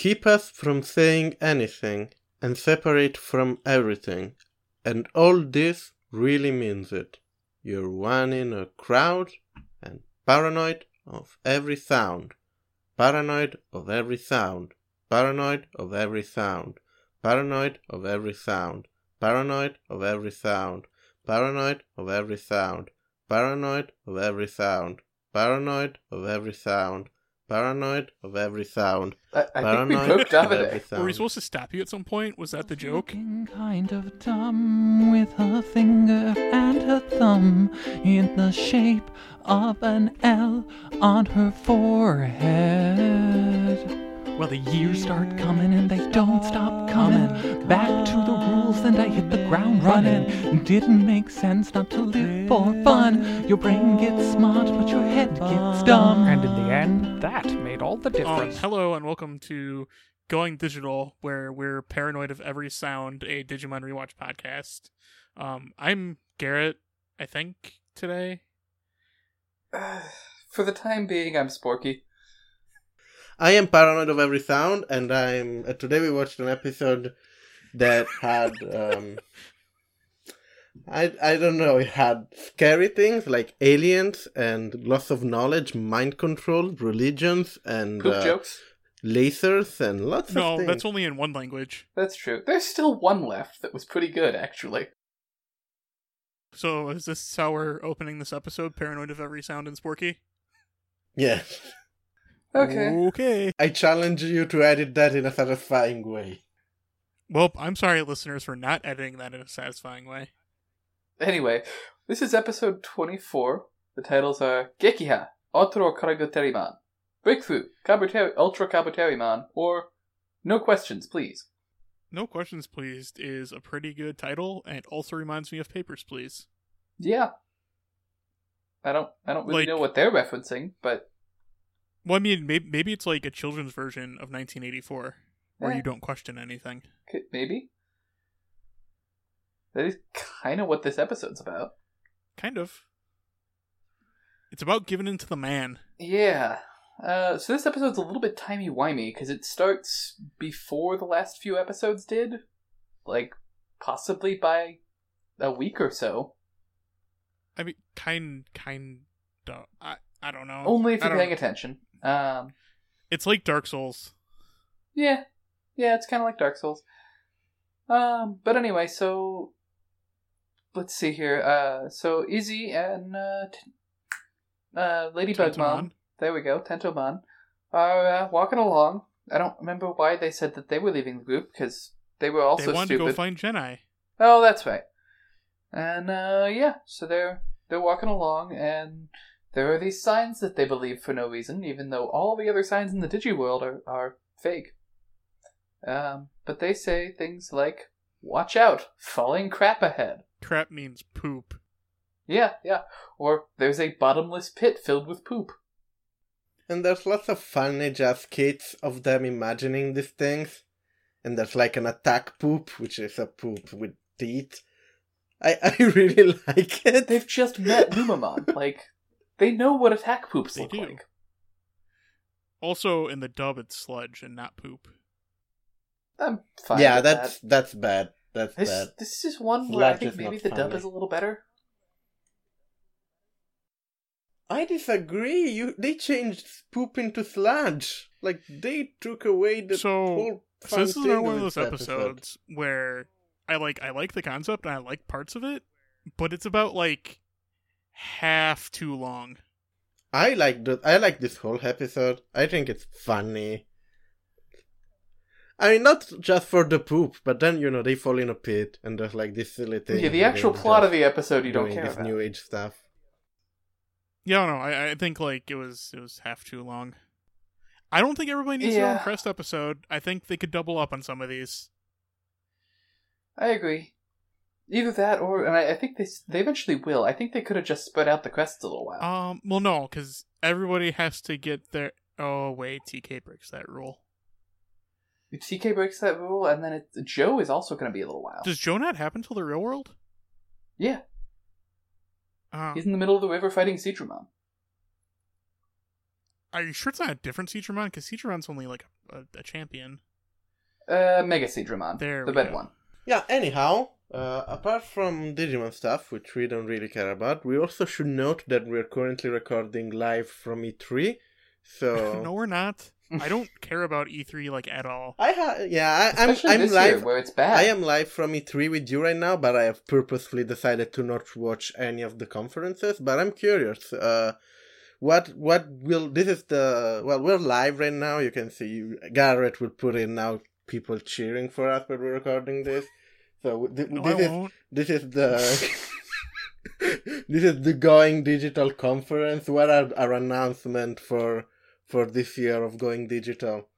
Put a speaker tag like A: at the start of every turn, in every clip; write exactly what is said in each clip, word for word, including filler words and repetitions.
A: keep us from saying anything and separate from everything. And all this really means it. You're one in a crowd and paranoid of every sound. Paranoid of every sound. Paranoid of every sound. Paranoid of every sound. Paranoid of every sound. Paranoid of every sound. Paranoid of every sound. Paranoid of every sound. Paranoid of every sound.
B: I, I
A: Paranoid
B: think we broke
A: of
B: Davide.
A: every sound.
C: Were we supposed to stop you at some point? Was that the joke?
D: Looking kind of dumb with her finger and her thumb in the shape of an L on her forehead. Well, the years start coming and they don't stop coming. Back to the rules and I hit the ground running. Didn't make sense not to live for fun. Your brain gets smart but your head gets dumb.
E: And in the end, that made all the
C: Um,
E: difference.
C: hello and welcome to Going Digital, where we're paranoid of every sound, a Digimon Rewatch podcast. Um, I'm Garrett, I think, today.
B: For the time being, I'm Sporky.
A: I am paranoid of every sound, and I'm. Uh, today we watched an episode that had. Um, I I don't know. It had scary things like aliens and loss of knowledge, mind control, religions, and
B: Poop
A: uh,
B: jokes?
A: lasers, and lots
C: No,
A: of things.
C: that's only in one language.
B: That's true. There's still one left that was pretty good, actually.
C: So is this how we're opening this episode? Paranoid of every sound in Sporky?
A: Yes.
B: Okay.
C: Okay.
A: I challenge you to edit that in a satisfying way.
C: Well, I'm sorry, listeners, for not editing that in a satisfying way.
B: Anyway, this is episode twenty-four. The titles are Gekiha, Otro Karagoteriman, Breakthrough, Kabuteri, Ultra Kabuteriman, or No Questions, Please.
C: No Questions Pleased is a pretty good title, and also reminds me of Papers, Please.
B: Yeah. I don't I don't really
C: Like-
B: know what they're referencing, but
C: Well, I mean, maybe, maybe it's like a children's version of nineteen eighty-four, where
B: Eh.
C: you don't question anything.
B: c- maybe? That is kind of what this episode's about.
C: Kind of. It's about giving in to the man.
B: Yeah. Uh, so this episode's a little bit timey-wimey, because it starts before the last few episodes did. Like, possibly by a week or so.
C: I mean, kind, kind of. I, I don't know.
B: Only if
C: I
B: you're
C: don't-
B: paying attention. Um,
C: It's like Dark Souls.
B: yeah. Yeah, it's kind of like Dark Souls. Um, but anyway, so... Let's see here. Uh, so Izzy and uh, t- uh, Ladybug Mom,
C: Tentomon.
B: there we go, Tentomon, are uh, walking along. I don't remember why they said that they were leaving the group, because they were also
C: They wanted
B: stupid.
C: to go find Jedi.
B: Oh, that's right. And, uh, yeah, so they're, they're walking along, and there are these signs that they believe for no reason, even though all the other signs in the Digi-world are, are fake. Um, but they say things like, watch out, falling crap ahead.
C: Crap means poop.
B: Yeah, yeah. Or there's a bottomless pit filled with poop.
A: And there's lots of funny just skits of them imagining these things. And there's like an attack poop, which is a poop with teeth. I, I really like it.
B: They've just met Lumamon. Like, they know what attack poops
C: They
B: look
C: do.
B: like.
C: Also, in the dub, it's sludge and not poop.
B: I'm fine
A: Yeah,
B: with
A: that's
B: that.
A: that's bad. That's
B: This,
A: bad.
B: this is one where I
A: Sludge
B: think
A: is
B: maybe
A: not
B: the dub
A: funny.
B: is a little better.
A: I disagree. You they changed poop into sludge. Like they took away the
C: So,
A: whole
C: So
A: fun
C: this is
A: thing
C: another one of
A: with
C: those
A: this episode.
C: episodes where I like I like the concept and I like parts of it, but it's about like half too long.
A: I like the I like this whole episode. I think it's funny. I mean, not just for the poop, but then you know they fall in a pit and there's like this silly thing.
B: Yeah, the
A: where
B: actual
A: they're
B: plot of
A: just
B: the episode you don't
A: doing
B: care
A: this
B: about.
A: new age stuff.
C: Yeah, no, I I think like it was it was half too long. I don't think everybody needs their
B: Yeah.
C: own Crest episode. I think they could double up on some of these.
B: I agree. Either that or, and I, I think they s- they eventually will. I think they could have just spread out the crests a little while.
C: Um, well, no, because everybody has to get their. Oh wait, T K breaks that rule.
B: If T K breaks that rule, and then it, Joe is also going to be a little while.
C: Does Joe not happen till the real world?
B: Yeah,
C: Uh,
B: he's in the middle of the river fighting Seedramon.
C: Are you sure it's not a different Seedramon? Because Seedramon's only like a, a, a champion.
B: Uh, Mega Seedramon.
C: There
B: the
C: we
B: red
C: go.
B: one.
A: Yeah, anyhow, uh, apart from Digimon stuff, which we don't really care about, we also should note that we're currently recording live from E three, so...
C: No, we're not. I don't care about E three like at all.
A: I ha- yeah, I, I'm,
B: Especially
A: I'm
B: this
A: live...
B: year, where it's bad.
A: I am live from E three with you right now, but I have purposefully decided to not watch any of the conferences, but I'm curious, uh... What what will this is the well we're live right now. You can see Garrett will put in now people cheering for us when we're recording this. So th-
C: No,
A: this
C: I
A: is
C: won't.
A: this is the this is the Going Digital conference. What are our announcement for for this year of Going Digital?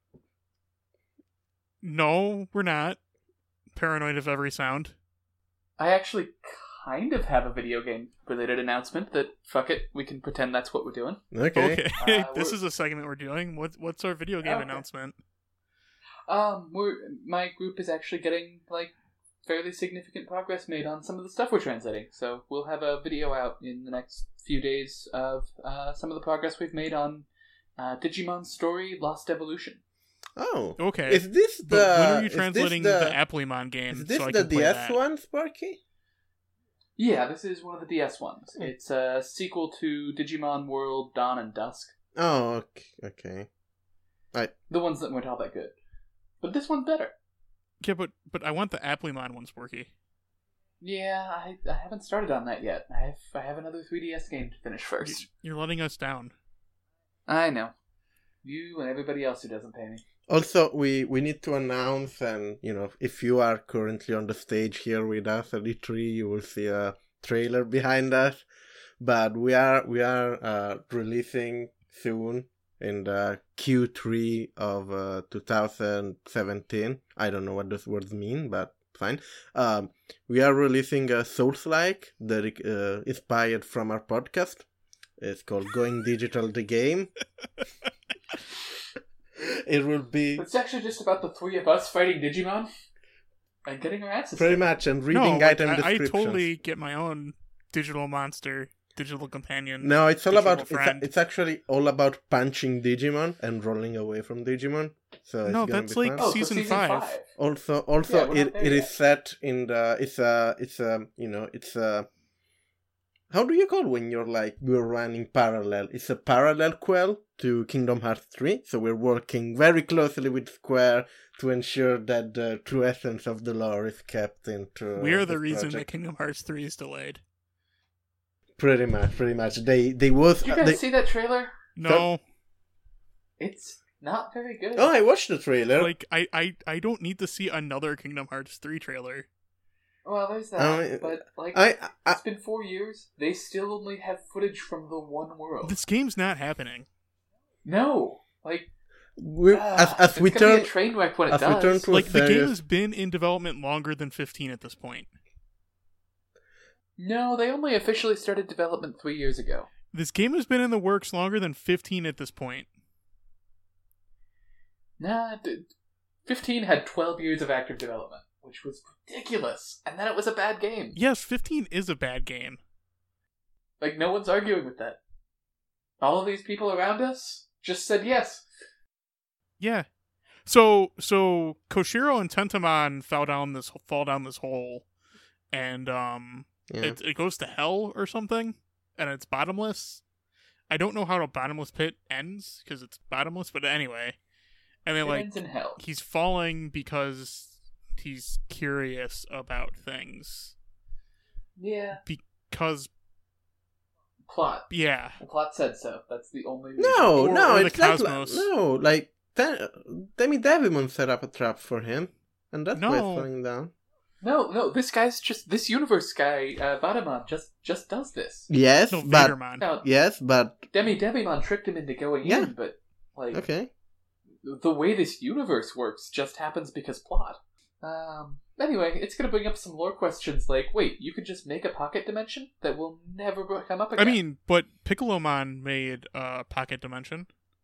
C: No, we're not. Paranoid of every sound.
B: I actually kind of have a video game related announcement that, fuck it, we can pretend that's what we're doing.
A: Okay.
C: Okay,
B: Uh,
C: this
B: we're-
C: is a segment we're doing. What what's our video game
B: Okay.
C: announcement?
B: Um, we're my group is actually getting like fairly significant progress made on some of the stuff we're translating. So we'll have a video out in the next few days of uh, some of the progress we've made on uh, Digimon Story Lost Evolution.
A: Oh.
C: Okay.
A: Is this the?
C: But when are you
A: is this
C: translating
A: the,
C: the, Applemon game
A: Is this
C: so I
A: the
C: can play
A: D S
C: that?
A: one, Sparky?
B: Yeah, this is one of the D S ones. It's a sequel to Digimon World Dawn and Dusk.
A: Oh, okay. okay.
B: The ones that weren't all that good. But this one's better.
C: Yeah, but but I want the Applemon one, Sporky.
B: Yeah, I, I haven't started on that yet. I have I have another three D S game to finish first.
C: You're letting us down.
B: I know. You and everybody else who doesn't pay me.
A: Also, we, we need to announce, and, you know, if you are currently on the stage here with us at E three, you will see a trailer behind us. But we are we are uh, releasing soon in the Q three of uh, two thousand seventeen. I don't know what those words mean, but fine. Um, we are releasing a Souls-like that uh, inspired from our podcast. It's called Going Digital the Game. It will be
B: It's actually just about the three of us fighting Digimon and getting our asses
A: pretty
B: kicked.
A: much and
C: No,
A: reading
C: like,
A: item
C: I, I
A: descriptions.
C: totally get my own digital monster, digital companion.
A: No, it's all
C: digital
A: about it's,
C: friend.
A: it's actually all about punching Digimon and rolling away from Digimon. So it's
C: No,
A: gonna
C: that's
A: be
C: like
A: fun.
B: Oh,
C: season
B: so season
C: five.
B: five.
A: Also, also,
B: Yeah, we're not
A: it,
B: there
A: it is
B: yet.
A: set in the. It's a. It's a. You know. It's a. How do you call when you're like we're running parallel? It's a parallel quell to Kingdom Hearts three. So we're working very closely with Square to ensure that the true essence of the lore is kept into.
C: We are the
A: this
C: reason that
A: project.
C: Kingdom Hearts three is delayed.
A: Pretty much, pretty much. They they was.
B: Did you
A: uh,
B: guys
A: they...
B: see that trailer?
C: No,
B: It's not very good.
A: Oh, I watched the trailer.
C: like I, I, I don't need to see another Kingdom Hearts three trailer.
B: Well, there's that.
A: Oh,
B: but, like,
A: I, I
B: it's been four years. They still only have footage from the one world.
C: This game's not happening.
B: No! Like,
A: we
B: ah,
A: as as
B: it's
A: we
B: gonna be
A: turn
B: a train wreck when it
A: as we
B: does.
A: turn to
C: Like
A: a
C: the game
A: serious-
C: has been in development longer than fifteen at this point.
B: No, they only officially started development three years ago.
C: This game has been in the works longer than fifteen at this point.
B: Nah, d- fifteen had twelve years of active development, which was ridiculous. And then it was a bad game.
C: Yes, fifteen is a bad game.
B: Like, no one's arguing with that. All of these people around us just said yes.
C: Yeah. So so Koshiro and Tentamon fell down this fall down this hole, and um,
A: Yeah.
C: it it goes to hell or something, and it's bottomless. I don't know how a bottomless pit ends because it's bottomless, but anyway, and they
B: It
C: like
B: ends in hell.
C: he's falling because he's curious about things.
B: Yeah.
C: Because
B: Plot.
C: yeah,
B: The plot said so. That's the only reason.
A: No,
C: Or-
A: no,
C: or the
A: it's not like,
C: Cosmos.
A: no, like Ten- Demi Devimon set up a trap for him, and that's why it's
C: No.
A: falling down.
B: No, no, this guy's just this universe guy, uh, Vadamon, just just does this.
A: Yes,
C: no
A: but
C: Vadermon.
B: Now,
A: yes, but
B: Demi Devimon tricked him into going
A: Yeah.
B: in, but like
A: okay.
B: the way this universe works just happens because plot. Um. Anyway, it's gonna bring up some lore questions like, wait, you could just make a pocket dimension that will never br- come up
C: I
B: again.
C: mean, but Piccolomon made a uh, pocket dimension.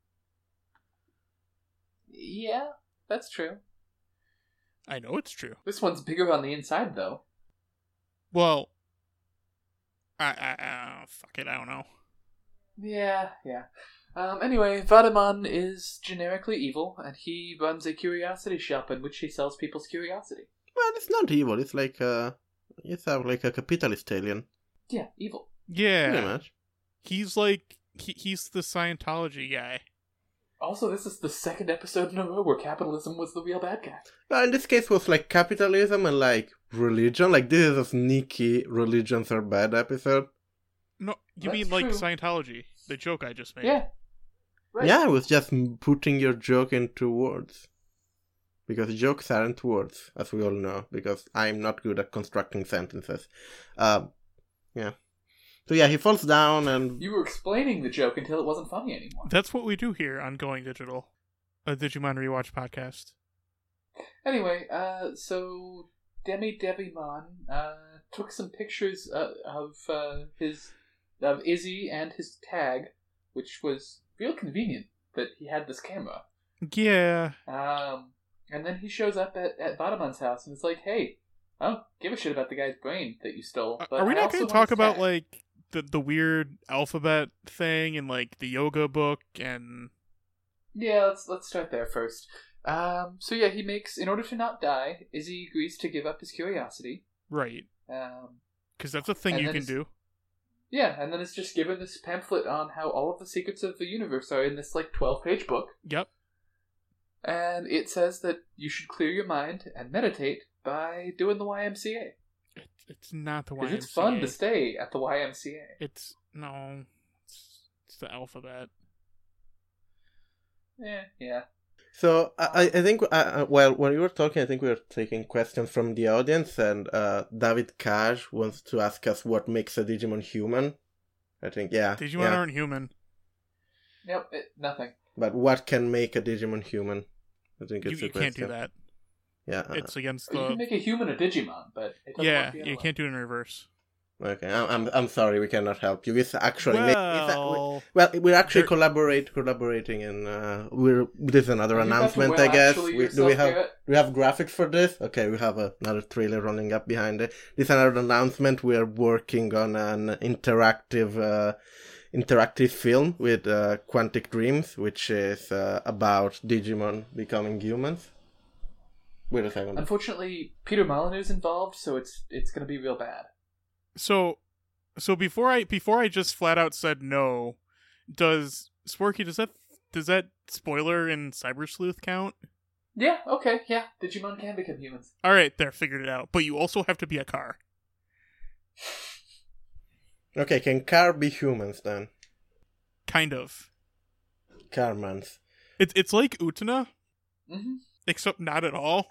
B: yeah, that's true.
C: I know it's true.
B: This one's bigger on the inside, though.
C: Well, I, I, I fuck it. I don't know.
B: Yeah, yeah. Um, anyway, Vadamon is generically evil, and he runs a curiosity shop in which he sells people's curiosity.
A: Well, it's not evil. It's like a, it's a, like a capitalist alien.
B: Yeah, evil.
C: Yeah.
A: Pretty much.
C: He's like, he, he's the Scientology guy.
B: Also, this is the second episode in a row where capitalism was the real bad guy.
A: Well, in this case, it was like capitalism and like religion. Like this is a sneaky religions are bad episode.
C: No, you
B: That's
C: mean like
B: true.
C: Scientology, the joke I just made.
B: Yeah. Right.
A: Yeah, I was just putting your joke into words. Because jokes aren't words, as we all know, because I'm not good at constructing sentences. Um, yeah. So yeah, he falls down and...
B: You were explaining the joke until it wasn't funny anymore.
C: That's what we do here on Going Digital, a Digimon Rewatch podcast.
B: Anyway, uh, so Demi Devimon uh, took some pictures uh, of uh, his of Izzy and his tag, which was real convenient that he had this camera.
C: Yeah.
B: Um, and then he shows up at, at Vadamon's house and is like, hey, I don't give a shit about the guy's brain that you stole. But
C: Are we
B: I
C: not
B: also
C: going to
B: want
C: talk
B: his
C: about,
B: tag."
C: like, the, the weird alphabet thing and, like, the yoga book and...
B: Yeah, let's let's start there first. Um, so yeah, he makes, in order to not die, Izzy agrees to give up his curiosity.
C: Right.
B: Um,
C: Because that's a thing
B: And
C: you
B: then
C: can
B: it's-
C: do.
B: yeah, and then it's just given this pamphlet on how all of the secrets of the universe are in this, like, twelve-page book.
C: Yep.
B: And it says that you should clear your mind and meditate by doing the Y M C A.
C: It, it's not the Y M C A.
B: Because it's fun to stay at the Y M C A.
C: It's... No. It's, it's the alphabet.
B: Yeah, yeah.
A: So I, I think, uh, well, when you were talking, I think we were taking questions from the audience, and uh, David Kaj wants to ask us what makes a Digimon human. I think, yeah.
C: Digimon
A: yeah.
C: aren't human.
B: Yep, it, nothing.
A: But what can make a Digimon human? I think
C: You,
A: it's
C: you
A: a question.
C: can't do that.
A: Yeah. uh,
C: It's against
B: You
C: the...
B: can make a human a Digimon, but it doesn't
C: Yeah,
B: work the other
C: you
B: way.
C: can't do it in reverse.
A: Okay, I'm, I'm I'm sorry, we cannot help you. It's actually ma- it's a-
C: Well...
A: well, we're actually
C: there-
A: collaborate collaborating, and uh, we're there's another
B: You have to
A: announcement,
B: well
A: I guess.
B: actually
A: We, do we
B: yourself,
A: have
B: Garrett.
A: do we have graphics for this? Okay, we have a, another trailer running up behind it. This is another announcement. We are working on an interactive uh, interactive film with uh, Quantic Dreams, which is uh, about Digimon becoming humans. Wait a second.
B: Unfortunately, Peter Molyneux's involved, so it's it's going to be real bad.
C: So, so before I before I just flat out said no, does Sporky does that does that spoiler in Cyber Sleuth count?
B: Yeah, okay, yeah. Digimon can become humans.
C: All right, there, figured it out. But you also have to be a car.
A: Okay, can car be humans then?
C: Kind of.
A: Carmans.
C: It's it's like Utena,
B: Mm-hmm.
C: except not at all.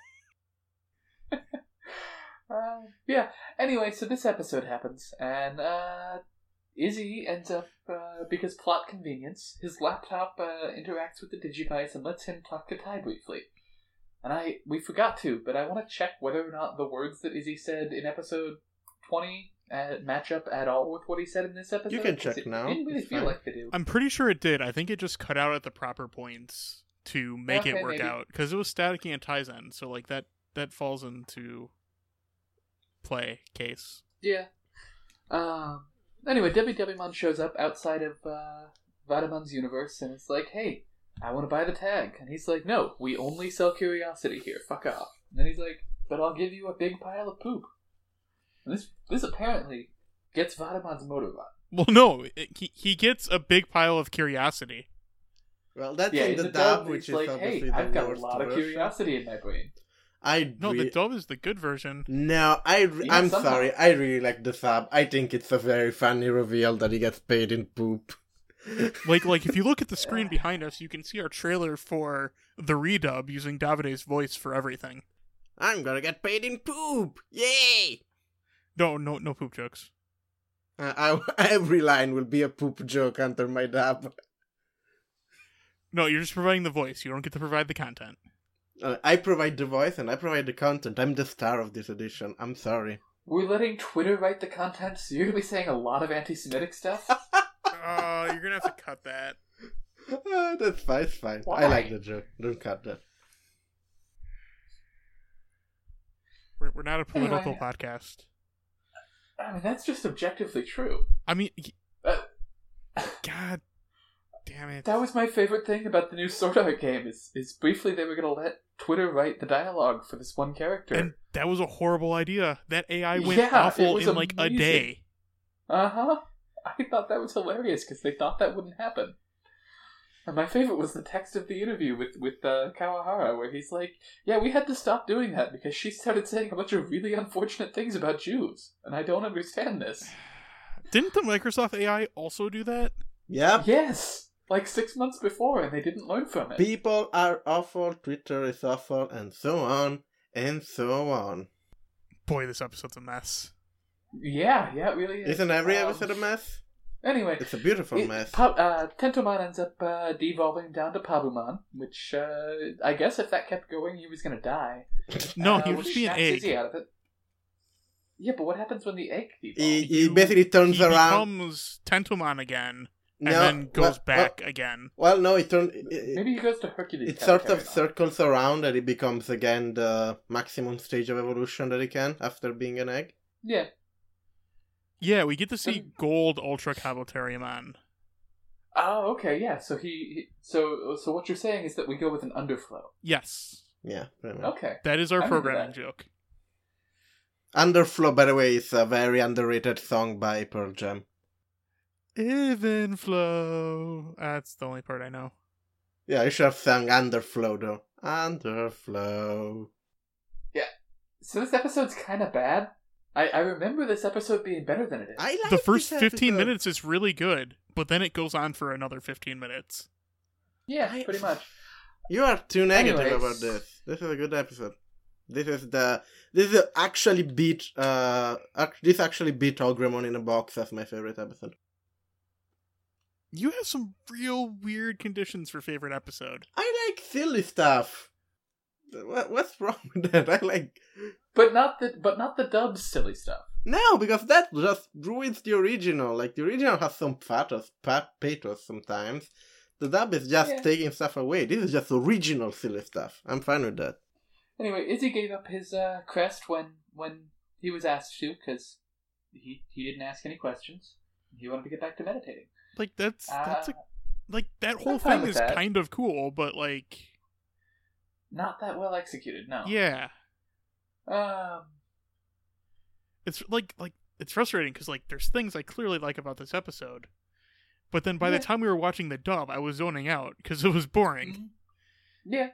B: Uh, yeah. Anyway, so this episode happens, and uh, Izzy ends up, uh, because plot convenience, his laptop uh, interacts with the Digivice and lets him talk to Tai briefly. And I we forgot to, but I want to check whether or not the words that Izzy said in episode twenty uh, match up at all with what he said in this episode.
A: You can
B: 'cause
A: check
B: it
A: now.
B: Didn't really
A: It's
B: feel
A: fine.
B: like they do.
C: I'm pretty sure it did. I think it just cut out at the proper points to make
B: Okay,
C: it work
B: maybe.
C: out because it was staticky and Tizen, so like that that falls into play case.
B: Yeah. Um. Anyway, Debbie Devimon shows up outside of uh, Vadamon's universe and it's like, hey, I want to buy the tag. And he's like, no, we only sell curiosity here. Fuck off. And then he's like, but I'll give you a big pile of poop. And this this apparently gets Vadamon's motor run.
C: Well, no, it, he he gets a big pile of curiosity.
A: Well, that's
B: Yeah,
A: in
B: in
A: the,
B: the
A: dub,
B: dub,
A: which
B: it's
A: is
B: like,
A: obviously
B: hey,
A: the
B: I've got a
A: worst
B: lot of
A: version.
B: curiosity in my brain.
A: I
C: No,
A: re-
C: the dub is the good version.
A: No, I re-
B: Yeah,
A: I'm
B: somehow.
A: sorry. I really like the sub. I think it's a very funny reveal that he gets paid in poop.
C: Like, like if you look at the screen behind us, you can see our trailer for the redub using Davide's voice for everything.
A: I'm gonna get paid in poop! Yay!
C: No, no, no poop jokes.
A: Uh, I, every line will be a poop joke under my dub.
C: No, you're just providing the voice. You don't get to provide the content.
A: Uh, I provide the voice and I provide the content. I'm the star of this edition. I'm sorry.
B: We're letting Twitter write the content, so you're going to be saying a lot of anti-Semitic stuff?
C: Oh, you're gonna have to cut that.
A: Uh, that's fine. It's fine. I
B: Why?
A: like the joke. Don't cut that.
C: We're, we're not a political
B: Anyway.
C: podcast.
B: I mean, that's just objectively true.
C: I mean, y-
B: Uh,
C: God, Damn it.
B: That was my favorite thing about the new Sword Art game. Is is briefly they were gonna let Twitter write the dialogue for this one character.
C: And that was a horrible idea. That A I went
B: Yeah, it
C: awful
B: was
C: in like
B: amazing.
C: a day.
B: Uh huh. I thought that was hilarious because they thought that wouldn't happen. And my favorite was the text of the interview with with uh, Kawahara, where he's like, "Yeah, we had to stop doing that because she started saying a bunch of really unfortunate things about Jews, and I don't understand this."
C: Didn't the Microsoft A I also do that?
A: Yep.
B: Yes, like six months before, and they didn't learn from it.
A: People are awful, Twitter is awful, and so on, and so on.
C: Boy, this episode's a mess.
B: Yeah, yeah, it really is.
A: Isn't every
B: Um,
A: episode a mess?
B: Anyway,
A: It's a beautiful
B: it-
A: mess.
B: Pa- uh, Tentomon ends up uh, devolving down to Pabumon, which uh, I guess if that kept going, he was going to die.
C: No,
B: Uh,
C: he
B: which
C: would be an
B: snaps
C: egg.
B: Izzy out of it. Yeah, but what happens when the egg devolves?
A: He, he
C: You-
A: basically turns
C: he
A: around.
C: becomes Tentomon again, and
A: No,
C: then goes
A: well-
C: back again.
A: Well, no, it turns. It,
B: Maybe he goes to Hercules.
A: it sort of
B: Cafeteria now.
A: circles around and it becomes again the maximum stage of evolution that he can after being an egg.
B: Yeah.
C: Yeah, we get to see
B: Then-
C: Gold Ultra Kabuterimon.
B: Oh, okay, yeah. So he, he, so so what you're saying is that we go with an underflow.
C: Yes,
A: Yeah, pretty much.
B: Okay.
C: that is our
B: I'm into
C: programming
B: that.
C: joke.
A: Underflow, by the way, is a very underrated song by Pearl Jam.
C: Even flow. That's the only part I know.
A: Yeah, I should have sung Underflow though. Underflow.
B: So this episode's kind of bad. I, I remember this episode being better than it is.
A: I like
C: The first
A: this
C: fifteen
A: episode.
C: minutes is really good, but then it goes on for another fifteen minutes.
B: yeah,
A: I-
B: pretty much.
A: You are too negative
B: Anyways.
A: about this. This is a good episode. This is the this is actually beat uh ac- this actually beat Ogremon in a Box as my favorite episode.
C: You have some real weird conditions for favorite episode.
A: I like silly stuff. What, what's wrong with that? I like
B: But not the but not the dub silly stuff.
A: no because that just ruins the original. Like the original has some pathos, pat pathos sometimes. The dub is just
B: Yeah.
A: taking stuff away. This is just original silly stuff. I'm fine with that.
B: Anyway, Izzy gave up his uh, crest when when he was asked to because he he didn't ask any questions. He wanted to get back to meditating.
C: Like that's that's
B: Uh,
C: a like that whole
B: I'm fine
C: thing
B: with
C: is
B: that.
C: kind of cool, but like
B: Not that well executed, no.
C: yeah,
B: Um.
C: it's like like it's frustrating because like there's things I clearly like about this episode, but then by
B: Yeah.
C: the time we were watching the dub, I was zoning out because it was boring.
B: Mhm. Yeah.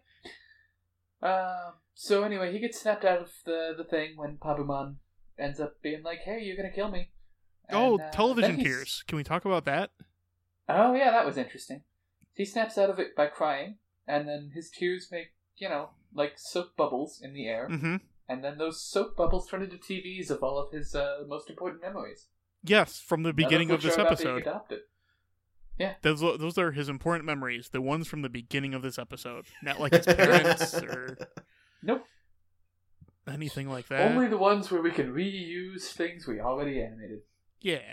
B: Um. So anyway, he gets snapped out of the the thing when Pabumon ends up being like, "Hey, you're gonna kill me."
C: Oh,
B: And, uh,
C: television
B: then he's-
C: tears. Can we talk about that?
B: Oh yeah, that was interesting. He snaps out of it by crying, and then his tears make, you know, like soap bubbles in the air,
C: Mm-hmm.
B: and then those soap bubbles turn into T Vs of all of his uh, most important memories.
C: Yes, from the beginning
B: None
C: of
B: which
C: this
B: are about being
C: episode.
B: adopted.
C: Those those are his important memories, the ones from the beginning of this episode, not like his parents or
B: Nope.
C: anything like that.
B: Only the ones where we can reuse things we already animated.
C: Yeah.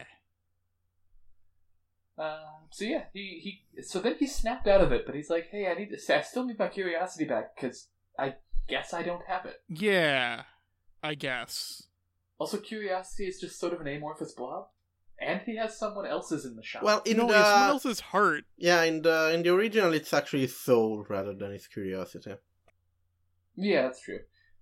B: Uh, so yeah, he, he so then he snapped out of it, but he's like, "Hey, I need to. I still need my curiosity back because I guess I don't have it."
C: Yeah, I guess.
B: Also, curiosity is just sort of an amorphous blob, and he has someone else's in the shop.
A: Well, in
C: no,
A: the
C: it's someone else's heart.
A: yeah, in the in the original, it's actually his soul rather than his curiosity.
B: yeah, that's true.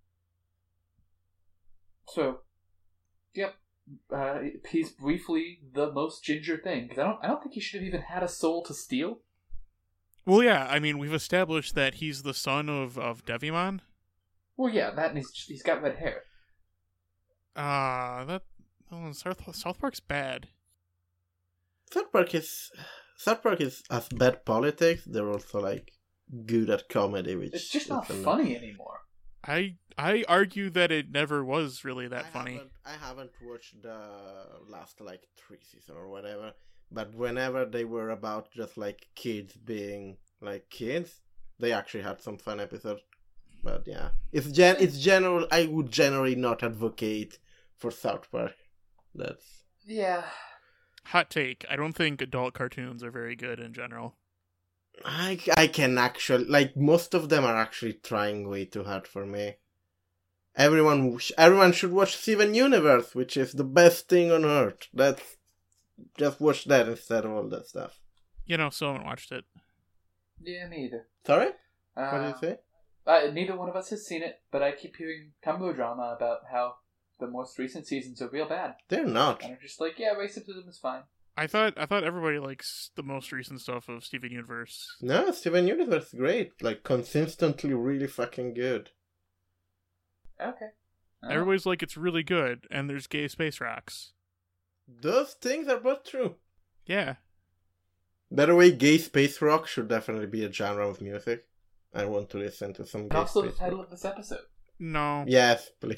B: So, yep, uh, he's briefly the most ginger thing because I don't. I don't think he should have even had a soul to steal.
C: Well, yeah, I mean, we've established that he's the son of, of Devimon.
B: Well, yeah, that and he's he's got red hair.
C: Ah, uh, that oh, South, South Park's bad.
A: South Park is South Park is as bad politics. They're also like good at comedy, which
B: It's just
A: is
B: not
A: another-
B: funny anymore.
C: I I argue that it never was really that
A: I
C: funny.
A: Haven't, I haven't watched the last like three seasons or whatever, but whenever they were about just like kids being like kids, they actually had some fun episodes. But yeah, it's gen it's general. I would generally not advocate for South Park. That's
B: Yeah.
C: Hot take. I don't think adult cartoons are very good in general.
A: I I can actually like most of them are actually trying way too hard for me. Everyone sh- everyone should watch Steven Universe, which is the best thing on earth. That's just watch that instead of all that stuff.
C: You know, still haven't watched it.
B: Yeah, me either.
A: Sorry?
B: Uh,
A: What did you say?
B: Uh, neither one of us has seen it, but I keep hearing combo drama about how the most recent seasons are real bad.
A: They're not.
B: And I'm just like, yeah, racism is fine.
C: I thought I thought everybody likes the most recent stuff of Steven Universe.
A: No, Steven Universe is great. Like, consistently really fucking good.
B: Okay. Uh,
C: Everybody's like, it's really good, and there's gay space rocks.
A: Those things are both true.
C: Yeah.
A: By the way, gay space rock should definitely be a genre of music. I want to listen to some gay
B: also the
A: space
B: title
A: rock.
B: of this episode.
C: No.
A: Yes, please.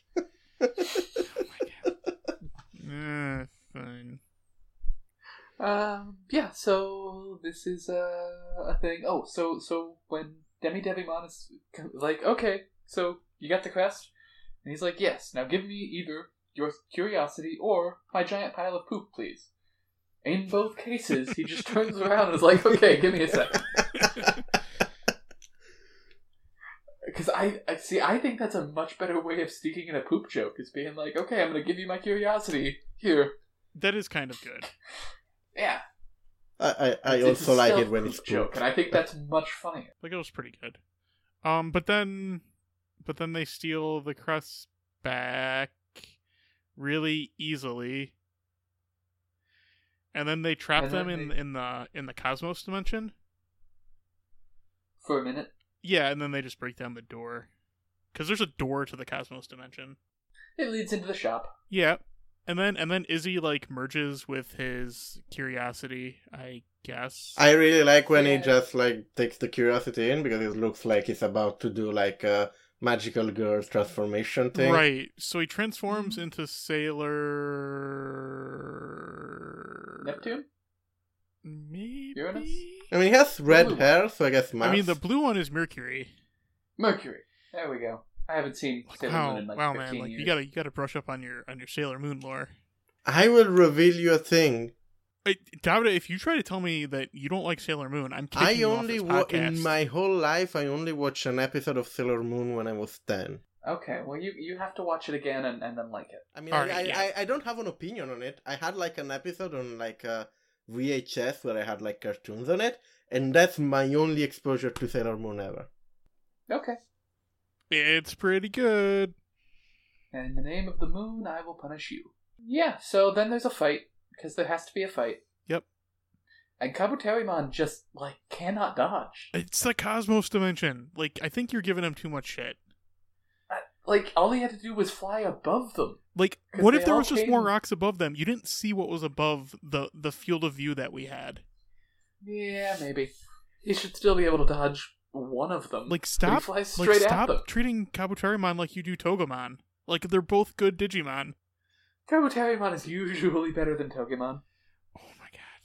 C: Eh, fine.
B: Um, yeah, so this is uh, a thing. Oh, so so when Demi Devimon is like, okay, so you got the crest? And he's like, yes, now give me either your curiosity or my giant pile of poop, please. In both cases, he just turns around and is like, okay, give me a second. Because I, I see, I think that's a much better way of sneaking in a poop joke, is being like, okay, I'm going to give you my curiosity. Here.
C: That is kind of good.
B: Yeah.
A: I, I, I
B: It's- it's
A: also
B: a
A: like
B: stealth
A: it when
B: poop
A: it's
B: joke,
A: poop.
B: and I think that's much funnier.
C: Like, it was pretty good. Um, but then, but then they steal the crust back really easily, and then they trap
B: And
C: them
B: then
C: in
B: they-
C: in the in the cosmos dimension.
B: For a minute.
C: Yeah, and then they just break down the door, because there's a door to the cosmos dimension.
B: It leads into the shop.
C: Yeah, and then and then Izzy like merges with his curiosity, I guess.
A: I really like when
B: Yeah.
A: he just like takes the curiosity in because it looks like he's about to do like a magical girl transformation thing.
C: Right. So he transforms into Sailor
B: Neptune?
C: Maybe.
B: Uranus?
A: I mean, he has red
B: blue
A: hair, so I guess Mars.
C: I mean, the blue one is Mercury.
B: Mercury. There we go. I haven't seen Sailor Moon
C: Wow,
B: in like
C: wow,
B: fifteen
C: man! Like
B: years.
C: you gotta, you gotta brush up on your on your Sailor Moon lore.
A: I will reveal you a thing.
C: Hey, Davida, if you try to tell me that you don't like Sailor Moon, I'm kicking
A: I
C: you
A: only
C: off
A: wa-
C: this podcast.
A: in my whole life I only watched an episode of Sailor Moon when I was ten.
B: Okay, well you you have to watch it again and, and then like it.
A: I mean,
C: All
A: I,
C: right,
A: I,
C: yeah.
A: I, I don't have an opinion on it. I had like an episode on like a V H S where I had like cartoons on it, and that's my only exposure to Sailor Moon ever.
B: Okay.
C: It's pretty good.
B: And in the name of the moon, I will punish you. Yeah, so then there's a fight, because there has to be a fight.
C: Yep.
B: And Kabuterimon just, like, cannot dodge.
C: It's the cosmos dimension. Like, I think you're giving him too much shit.
B: I, like, all he had to do was fly above them.
C: Like,
B: 'Cause
C: what if
B: they
C: there
B: all
C: was just
B: came-
C: more rocks above them? You didn't see what was above the the field of view that we had.
B: Yeah, maybe. He should still be able to dodge one of them.
C: Like,
B: But
C: stop,
B: he flies
C: like,
B: straight at
C: stop
B: them.
C: treating Kabuterimon like you do Togemon. Like, they're both good Digimon.
B: Kabuterimon is usually better than Togemon.
C: Oh my god.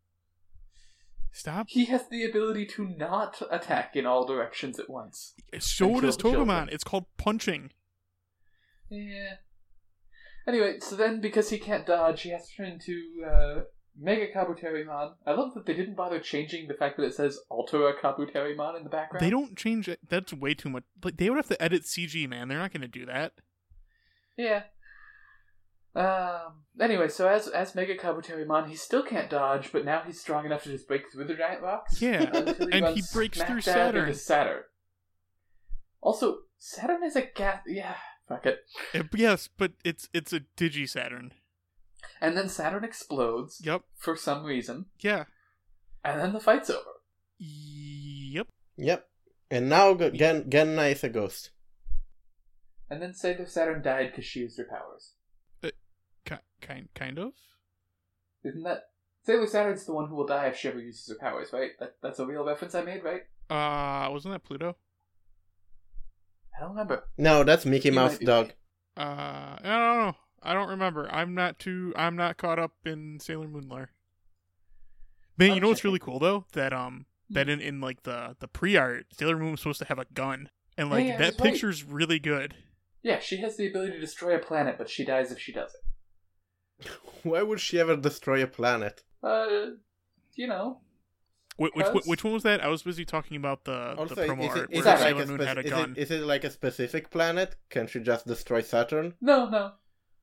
C: Stop.
B: He has the ability to not attack in all directions at once.
C: So
B: And
C: does
B: kill the
C: Togemon.
B: children.
C: It's called punching.
B: Yeah. Anyway, so then because he can't dodge, he has to turn into uh, Mega Kabuterimon. I love that they didn't bother changing the fact that it says Ultra Kabuterimon in the background.
C: They don't change it. That's way too much. Like, they would have to edit C G, man. They're not going to do that.
B: Yeah. Um. Anyway, so as as Mega Kabuterimon, he still can't dodge, but now he's strong enough to just break through the giant rocks.
C: Yeah,
B: until
C: and
B: runs
C: he breaks
B: smack
C: through
B: dab
C: Saturn.
B: into Saturn. Also, Saturn is a gas. Yeah, fuck it.
C: Uh, yes, but it's it's a Digi Saturn.
B: And then Saturn explodes
C: Yep.
B: for some reason,
C: Yeah.
B: and then the fight's over.
C: Yep.
A: Yep. And now G- Gen Genna is a ghost.
B: And then Sailor Saturn died because she used her powers.
C: Ki- kind kind of.
B: Isn't that Sailor Saturn's the one who will die if she ever uses her powers, right? That that's a real reference I made, right?
C: Uh, wasn't that Pluto?
B: I don't remember.
A: No, that's Mickey
B: You
A: Mouse
B: might be
A: dog.
B: right.
C: Uh, I don't know. I don't remember. I'm not too. I'm not caught up in Sailor Moon lore. Man,
B: I'll
C: you know what's
B: check
C: really
B: it.
C: cool though? That um, that in, in like the the pre art, Sailor Moon was supposed to have a gun, and like
B: Yeah, yeah,
C: that
B: that's right.
C: picture's really good.
B: Yeah, she has the ability to destroy a planet, but she dies if she does it.
A: Why would she ever destroy a planet?
B: Uh, you know.
C: Which which,
B: Because-
C: which one was that? I was busy talking about the
A: Also,
C: the promo
A: is it,
C: art
A: is
C: where
A: it like
C: Sailor
A: a
C: Moon
A: spec-
C: had a
A: is
C: gun.
A: it, is it like a specific planet? Can she just destroy Saturn?
B: No, no.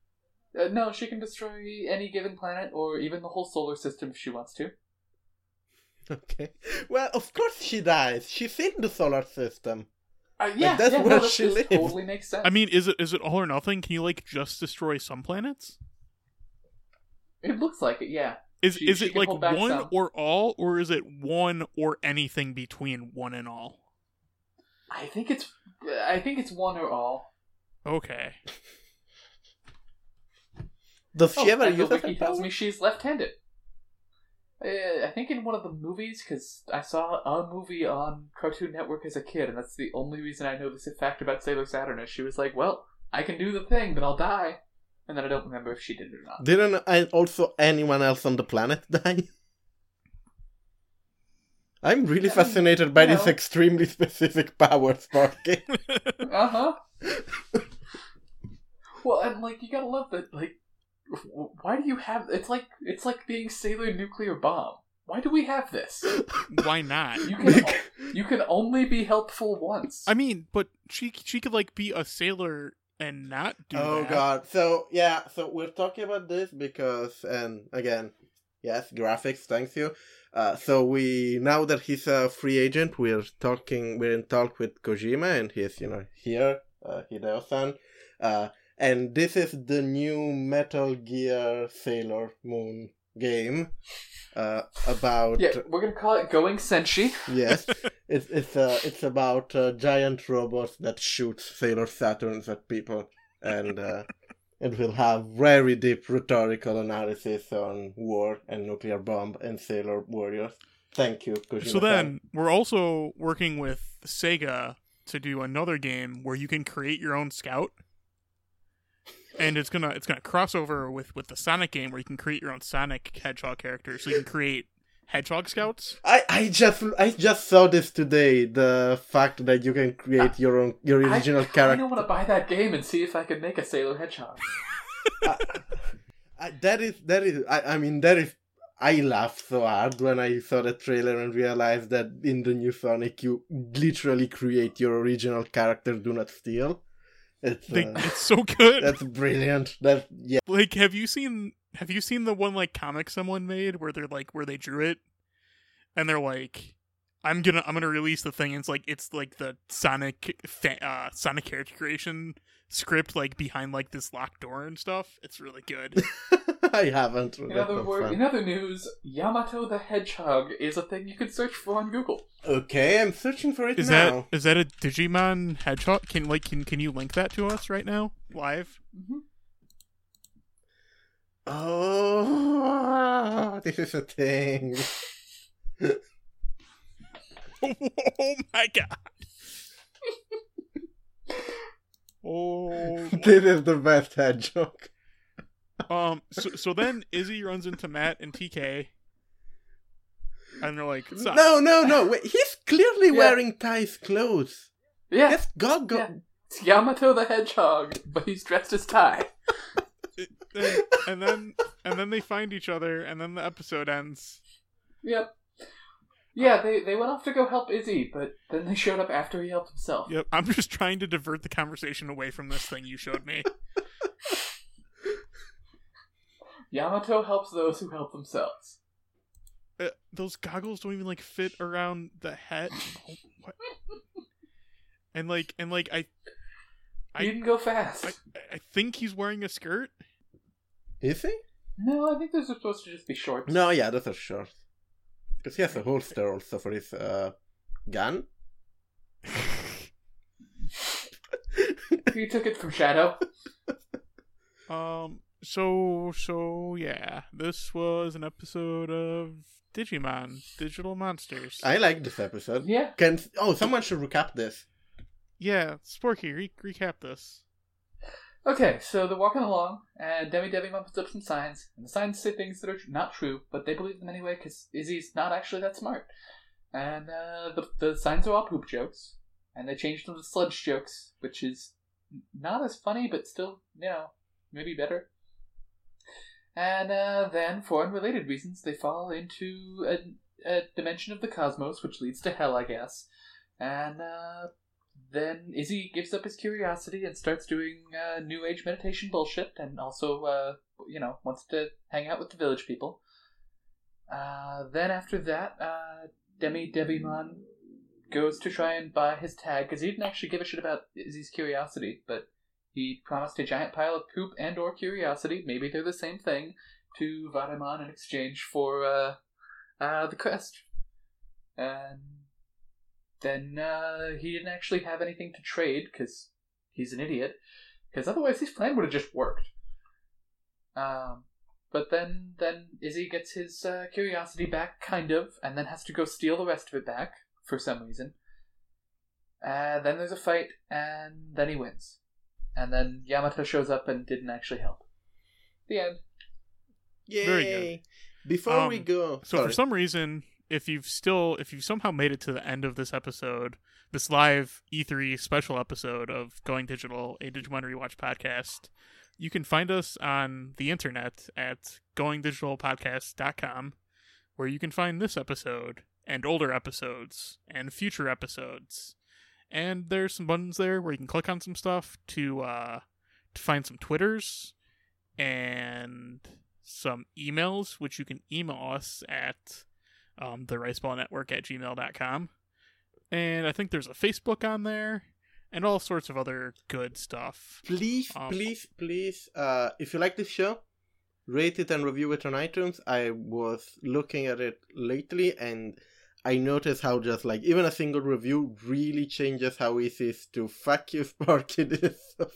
B: Uh, no, she can destroy any given planet or even the whole solar system if she wants to.
A: Okay. Well, of course she dies. She's in the solar system.
B: Uh, yeah,
A: that's
B: yeah,
A: where
B: no, this,
A: she
B: this
A: lives.
B: totally makes sense.
C: I mean, is it is it all or nothing? Can you like just destroy some planets?
B: it looks like it, yeah.
C: Is
B: She-
C: is
B: she
C: it
B: can
C: like
B: hold back
C: one
B: some.
C: or all, or is it one or anything between one and all?
B: I think it's, I think it's one or all.
C: Okay.
A: Does she
B: Oh,
A: ever
B: and the
A: use
B: wiki
A: it?
B: tells me she's left-handed. Uh, I think in one of the movies, because I saw a movie on Cartoon Network as a kid, and that's the only reason I know this fact about Sailor Saturnus. She was like, well, I can do the thing, but I'll die. And then I don't remember if she did it or not.
A: Didn't I also anyone else on the planet die? I'm really
B: I mean,
A: fascinated by
B: you
A: this
B: know.
A: extremely specific power, Sparky.
B: Uh-huh. Well, and, like, you gotta love that, like, w- why do you have... It's like it's like being Sailor Nuclear Bomb. Why do we have this?
C: Why not?
B: You can, o- you can only be helpful once.
C: I mean, but she she could like be a sailor and not do
A: Oh
C: that.
A: god. So yeah, so we're talking about this because, and again, yes, graphics, thanks you. Uh, so we, now that he's a free agent, we're talking, we're in talk with Kojima, and he's, you know, here, uh, Hideo-san. Uh, and this is the new Metal Gear Sailor Moon game, uh, about...
B: yeah, we're gonna call it Going Senshi.
A: Yes, it's it's uh, it's about uh, giant robots that shoot Sailor Saturns at people, and uh, it will have very deep rhetorical analysis on war and nuclear bomb and Sailor Warriors. Thank you, Kojima.
C: So then we're also working with Sega to do another game where you can create your own scout. And it's gonna it's gonna cross over with, with the Sonic game where you can create your own Sonic Hedgehog character, so you can create Hedgehog Scouts.
A: I, I just I just saw this today. The fact that you can create your own your original
B: I
A: character.
B: want to buy that game and see if I can make a Sailor Hedgehog.
A: I, I, that is that is I, I mean that is I laughed so hard when I saw the trailer and realized that in the new Sonic you literally create your original character, do not steal. It's
C: They,
A: uh,
C: it's so good.
A: that's brilliant. That yeah.
C: Like, have you seen have you seen the one like comic someone made where they're like where they drew it, and they're like, I'm gonna I'm gonna release the thing. And it's like it's like the Sonic fa- uh, Sonic character creation script like behind like this locked door and stuff. It's really good.
A: I haven't.
B: In
A: That's
B: other,
A: not
B: word,
A: fun.
B: in other news, Yamato the Hedgehog is a thing you can search for on Google.
A: Okay, I'm searching for it
C: Is
A: now.
C: that is that a Digimon hedgehog? Can like can can you link that to us right now live?
B: Mm-hmm.
A: Oh, this is a thing.
C: Oh my god! Oh,
A: This is the best hedgehog.
C: um. So so then Izzy runs into Matt and T K, and they're like, "What's up?"
A: No, no, no. Wait, he's clearly
B: Yeah.
A: wearing Ty's clothes.
B: Yeah,
A: Yes, God, go.
B: yeah. It's Yamato the Hedgehog, but he's dressed as Tai.
C: and, and then and then they find each other, and then the episode ends.
B: Yep. Yeah, they, they went off to go help Izzy, but then they showed up after he helped himself.
C: Yep, I'm just trying to divert the conversation away from this thing you showed me.
B: Yamato helps those who help themselves.
C: Uh, those goggles don't even like fit around the head. Oh, what? And like and like I, I
B: He didn't go fast.
C: I I think he's wearing a skirt.
A: Is he?
B: No, I think those are supposed to just be shorts.
A: No, yeah, those are short. Because he has a holster also for his uh, gun.
B: He took it from Shadow.
C: Um. So so yeah, this was an episode of Digimon Digital Monsters.
A: I like this episode.
B: Yeah.
A: Can oh, someone should recap this.
C: Yeah, Sporky, re- recap this.
B: Okay, so they're walking along, and Demi Devi puts up some signs, and the signs say things that are not true, but they believe them anyway because Izzy's not actually that smart. And uh, the the signs are all poop jokes, and they changed them to sludge jokes, which is not as funny, but still, you know, maybe better. And uh, then, for unrelated reasons, they fall into a, a dimension of the cosmos, which leads to hell, I guess. And uh, then Izzy gives up his curiosity and starts doing uh, New Age meditation bullshit, and also, uh, you know, wants to hang out with the village people. Uh, then after that, uh, Demi Devimon goes to try and buy his tag, because he didn't actually give a shit about Izzy's curiosity, but he promised a giant pile of poop and or curiosity, maybe they're the same thing, to Varamon in exchange for uh, uh, the crest. And then uh, he didn't actually have anything to trade, because he's an idiot, because otherwise his plan would have just worked. Um... But then, then Izzy gets his uh, curiosity back, kind of, and then has to go steal the rest of it back, for some reason. And then there's a fight, and then he wins. And then Yamato shows up and didn't actually help. The end.
A: Yay!
C: Very good.
A: Before
C: Um,
A: we go...
C: So
A: sorry.
C: for some reason, if you've still, if you've somehow made it to the end of this episode, this live E three special episode of Going Digital, a Digimon Rewatch podcast, you can find us on the internet at going digital podcast dot com, where you can find this episode and older episodes and future episodes. And there's some buttons there where you can click on some stuff to uh, to find some Twitters and some emails, which you can email us at um, the riceball network at gmail dot com. And I think there's a Facebook on there. And all sorts of other good stuff.
A: Please,
C: Um,
A: please, please, uh, if you like this show, rate it and review it on iTunes. I was looking at it lately, and I noticed how just, like, even a single review really changes how easy it is to fuck you, Sparky. This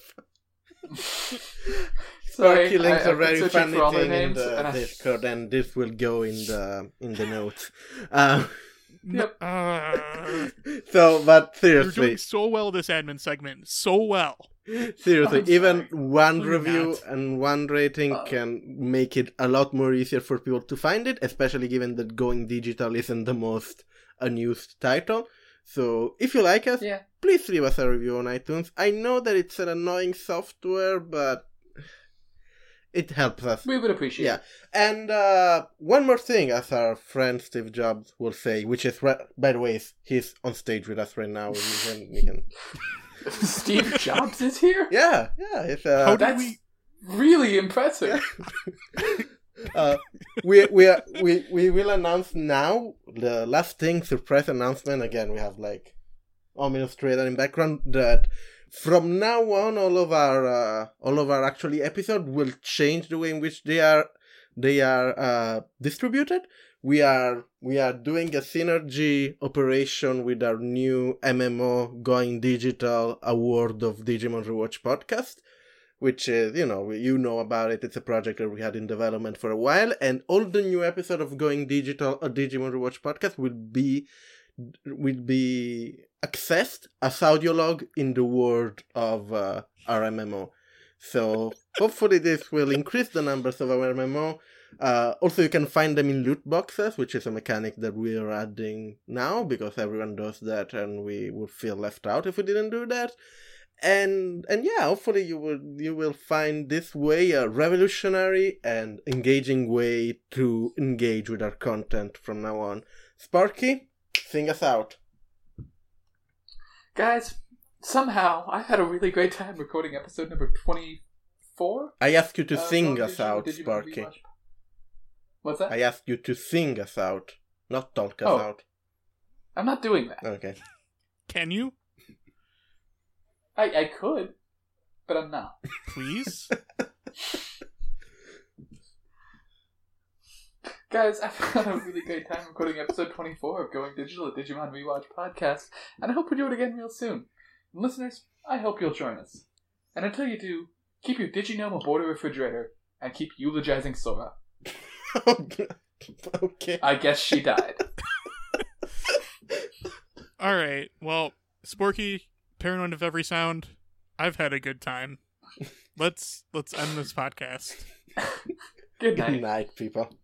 B: Sorry,
A: Sparky links
B: I-
A: are
B: I've been
A: very
B: searching
A: funny
B: for all their
A: thing in
B: names,
A: the
B: and I-
A: Discord, and this will go in the in the notes. Uh,
B: Yep.
C: Uh,
A: so, but
C: you're
A: seriously,
C: doing so well this admin segment. So well.
A: Seriously,
B: I'm
A: even
B: sorry.
A: one
C: No, you're
A: review
C: not.
A: and one rating
B: Uh.
A: can make it a lot more easier for people to find it, especially given that Going Digital isn't the most unused title. So, if you like us,
B: Yeah.
A: please leave us a review on iTunes. I know that it's an annoying software, but it helps us.
B: We would appreciate
A: Yeah.
B: it.
A: And uh, one more thing, as our friend Steve Jobs will say, which is, re- by the way, he's on stage with us right now. You can, you can...
B: Steve Jobs is here?
A: Yeah, yeah. It's, uh,
C: How did
B: That's
C: we?
B: really impressive.
A: uh, we we are, we we will announce now the last thing, surprise announcement. Again, we have like ominous trailer in background that from now on, all of our uh, all of our actually episode will change the way in which they are they are uh, distributed. We are we are doing a synergy operation with our new M M O Going Digital Award of Digimon Rewatch podcast, which is, you know, you know about it. It's a project that we had in development for a while, and all the new episode of Going Digital, a Digimon Rewatch podcast, will be will be accessed as audio log in the world of uh, our M M O. So hopefully this will increase the numbers of our M M O. Uh, also, you can find them in loot boxes, which is a mechanic that we are adding now because everyone does that, and we would feel left out if we didn't do that. And and yeah, hopefully you will you will find this way a revolutionary and engaging way to engage with our content from now on. Sparky, sing us out.
B: Guys, somehow I had a really great time recording episode number twenty-four.
A: I ask you to
B: Uh,
A: sing
B: Going
A: us
B: Digital
A: out,
B: Digimon
A: Sparky.
B: Rewatch. What's that?
A: I ask you to sing us out, not talk us
B: Oh.
A: out.
B: I'm not doing that.
A: Okay.
C: Can you
B: I, I could, but I'm not.
C: please?
B: Guys, I've had a really great time recording episode twenty-four of Going Digital, a Digimon Rewatch podcast, and I hope we do it again real soon. And listeners, I hope you'll join us. And until you do, keep your Diginome aboard a refrigerator, and keep eulogizing Sora.
A: Okay.
B: I guess she died.
C: All right. Well, Sporky, paranoid of every sound. I've had a good time. Let's let's end this podcast.
B: Good
A: Good
B: night.
A: night, people.